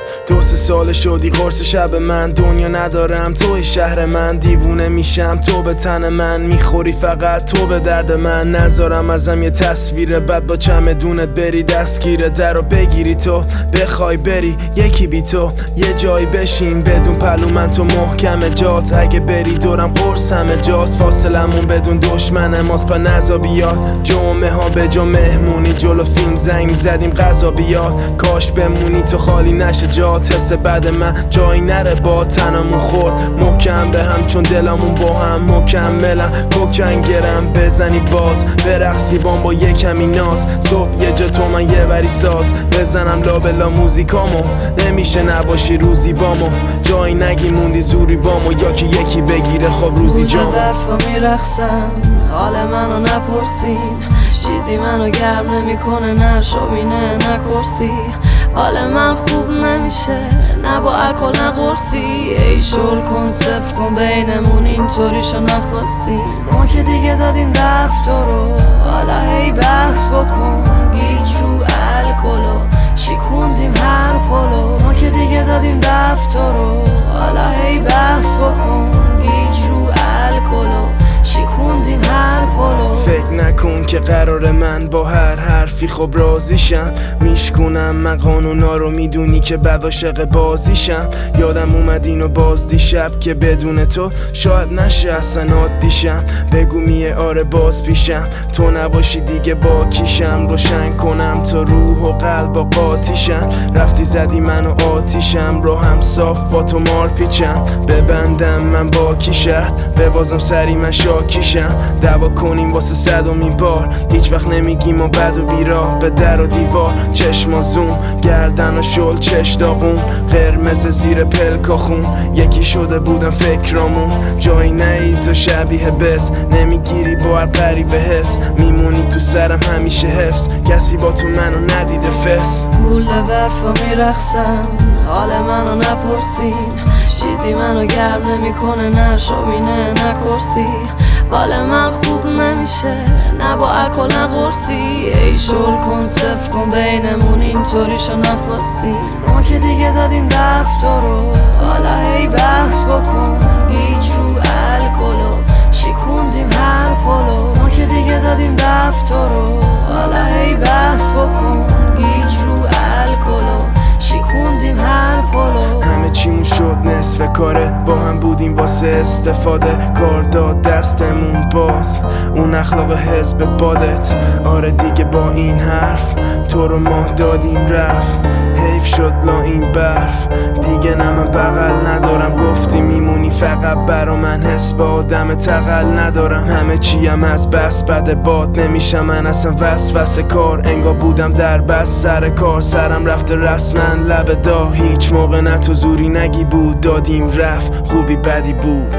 2-3 سال شدی قرص شب من، دنیا ندارم توی شهر من، دیوونه میشم تو به تن من، میخوری فقط تو به درد من، نذارم ازم یه تصویر بد با چمدونت بری دستگیر در رو بگیری تو بخوای بری یکی بی تو یه جایی بشین بدون پلو من تو محکم جات، اگه بری دورم قرص همه جاست، فاصلمون بدون دشمن ماست پا نزا بیاد، جمعه ها به جا مهمونی جلو فیلم زنگ زدیم غذا بیاد، کاش بمونی تو خالی نشه جات، حس بعد من جایی نره با تنمون خورد محکم به هم چون دلمون با هم مکملم، کوکنگرم بزنی باز برقصی با یه کمی ناز، صبح یه جا تو من یه وری ساز بزنم لابلا موزیکامو، نمیشه نباشی روزی بامو، جایی نگی موندی زوری بامو، یا که یکی بگیره خب روزی جامو. برفا میرخصم حال منو نپرسین، چیزی منو گرم نمیکنه نه شومینه نه کرسی، حال من خوب نمیشه نه با الکل نه قرصی، ای شل کن صفر کن بینمون اینطوریشو نخواستیم، ما که دیگه دادیم رفت رو حالا هی بحث بکن، گیج رو الکلو شیکوندیم هر پلو، ما که دیگه دادیم رفت رو حالا هی بحث بکن، گیج رو الکلو شیکوندیم هر پلو، فکر نکن که قرار من با هر حرفی خب راضیشم، میشکنم من قانونا رو میدونی که بعد عاشق بازیشم، یادم اومد اینو باز دیشب که بدون تو شاید نشه اصلا عادیشم، بگو میه آره باز پیشم تو نباشی دیگه با کیشم، روشن کنم تا روح و قلب و قاطیشم، رفتی زدی منو آتیشم راهم صاف با تو مار پیچم، ببندم من با کی شرط ببازم سری من شاکیشم، دعوا کنیم واسه 100مین بار هیچ وقت نمیگیم و بد و بیراه، به در و دیوار چشم زوم گردن و شل چش داغون قرمز زیر پلکا خون، یکی شده بودم فکرامون، جایی نهی تو شبیه بس نمیگیری با هر غریبه حس، میمونی تو سرم همیشه حفظ کسی با تو منو ندیده فس، گوله برفا میرخصم حال منو نپرسین، چیزی منو گرم نمیکنه نه شومینه نه کرسی، حال من خوب نمیشه نه با الکل نه قرصی، ای شل کن صفر کن بینمون اینطوریشو نخواستیم، ما که دیگه دادیم رفت رو حالا هی بحث بکن، گیج رو الکلو شیکوندیم هر پلو، ما که دیگه دادیم رفت رو حالا هی بحث بکن، گیج رو الکلو شیکوندیم هر پلو، همه چیمون شد نصف کاره با هم بودیم واسه استفاده، کار داد دستمون باز اون اخلاق حزب بادت، آره دیگه با این حرف تو رو ما دادیم رفت، حیف شد لا این برف دیگه نه من بغل ندارم، گفتی میمونی فقط برا من حس با آدم تقل ندارم، همه چیم از بس بد باد نمیشم من اصلا وسوسه کار، انگار بودم در بس سر کار سرم رفته رسما لب دا، هیچ موقع نه تو زوری نگی بود دادیم رفت خوبی بدی بود،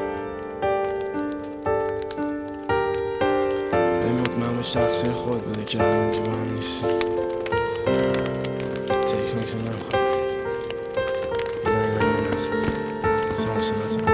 به مطمئن باش تقصیر خود بوده که الان که با هم نیستی، تکس مکس هم نمیخواد زنی نگیم نزد سلام